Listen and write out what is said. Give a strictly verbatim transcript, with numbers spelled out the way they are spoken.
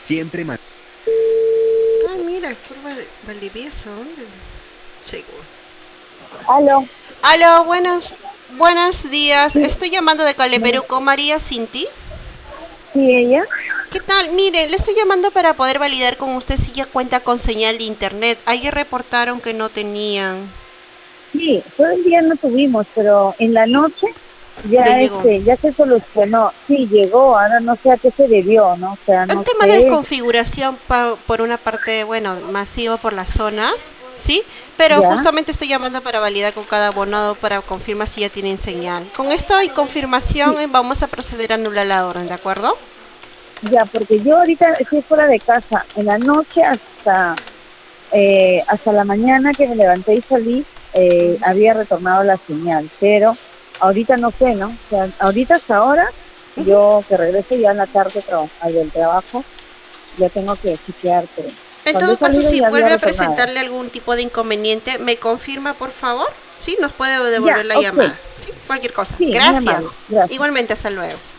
Siempre ma- Ah, mira, es por Val- Valdivieso, ¿dónde? Seguro. Aló, Aló, buenos, buenos días. sí, Estoy llamando de Cale bueno, Perú con María Cinti. sí, ella, ¿Qué tal? Mire, le estoy llamando para poder validar con usted si ya cuenta con señal de internet. Ayer reportaron que no tenían. sí, todo el día no tuvimos, pero en la noche Ya ya llegó. este, ya se solucionó, sí, llegó, ahora no sé a qué se debió, ¿no? O sea, El no tema de sé, configuración pa- por una parte, bueno, masivo por la zona, ¿sí? Pero ya, justamente estoy llamando para validar con cada abonado para confirmar si ya tienen señal. Con esto y confirmación sí, eh, vamos a proceder a anular la orden, ¿de acuerdo? ya, porque yo ahorita estoy fuera de casa, en la noche hasta, eh, hasta la mañana que me levanté y salí, eh, había retornado la señal, pero ahorita no sé, ¿no? O sea, ahorita hasta ahora, Ujú. yo que regreso ya en la tarde traba- al del trabajo, ya tengo que chequear, pero En cuando he todo caso, salido si ya había vuelve a retornado. presentarle algún tipo de inconveniente, me confirma, por favor. Sí, nos puede Ya, devolver la ok. llamada. Sí, cualquier cosa. Sí, muy amable. Gracias. Gracias. Igualmente, hasta luego.